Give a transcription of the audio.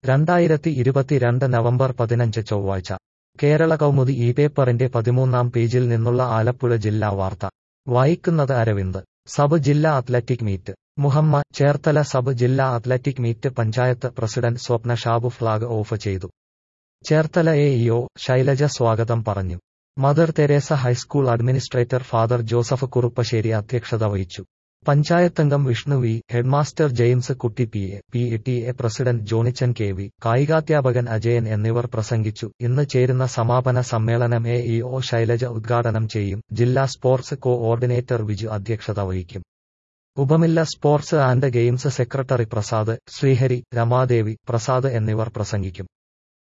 2022 November 15 ചൊവ്വാഴ്ച കേരള കൗമുദി ഈ പേപ്പറിന്റെ 13-ാം പേജിൽ നിന്നുള്ള ആലപ്പുഴ ജില്ലാ വാർത്ത വായിക്കുന്നത് അരവിന്ദ്. സബ് ജില്ലാ athletic meet Muhamma. Cherthala sub ജില്ലാ athletic meet panchayat president Swapna Shabu flag off ചെയ്തു. ചേർത്തല എഇഒ ശൈലജ സ്വാഗതം പറഞ്ഞു. Mother Teresa high school administrator Father Joseph Kuruppassery അധ്യക്ഷത വഹിച്ചു. പഞ്ചായത്തംഗം Vishnu V, headmaster James Kutty PTA president Johnichan KV, കായികാധ്യാപകൻ അജയൻ എന്നിവർ പ്രസംഗിച്ചു. ഇന്ന് ചേരുന്ന സമാപന സമ്മേളനം എഇഒ ശൈലജ ഉദ്ഘാടനം ചെയ്യും. ജില്ലാ സ്പോർട്സ് കോഓർഡിനേറ്റർ വിജു അധ്യക്ഷത വഹിക്കും. ഉപമില്ല sports and games secretary Prasad, Sreehari, Ramadevi, Prasad എന്നിവർ പ്രസംഗിക്കും.